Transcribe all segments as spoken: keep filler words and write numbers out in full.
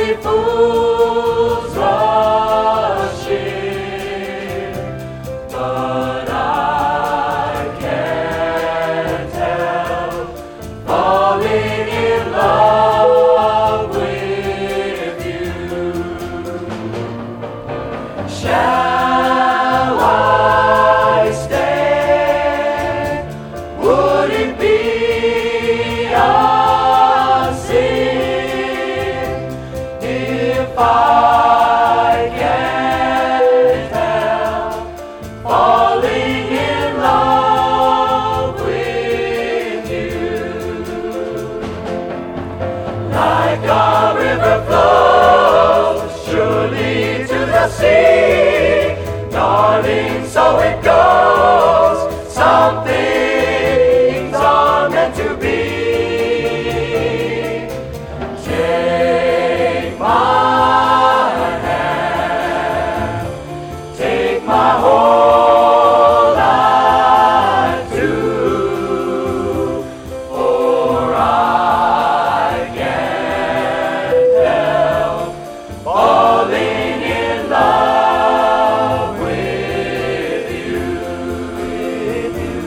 only fools rush in, but I can't help falling in love with you. Shall I stay? Would it be a sin if I can't help falling in love with you? Like a river flows surely to the sea, darling, so it goes. Some things are meant to be. Take my hand, take my whole life too, for I can't help falling in love with you, with you.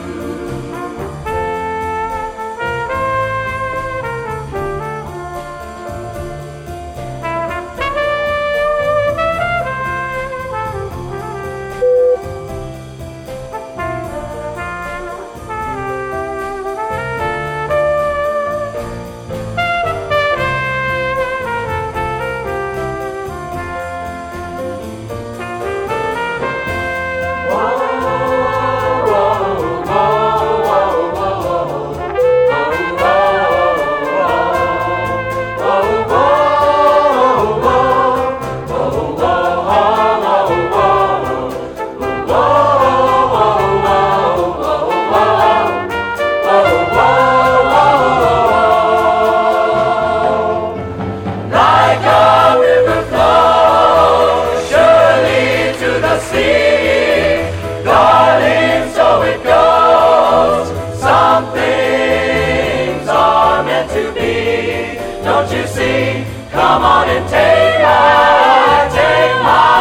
Like a river flows surely to the sea, darling, so it goes. Some things are meant to be. Don't you see? Come on and take my, take my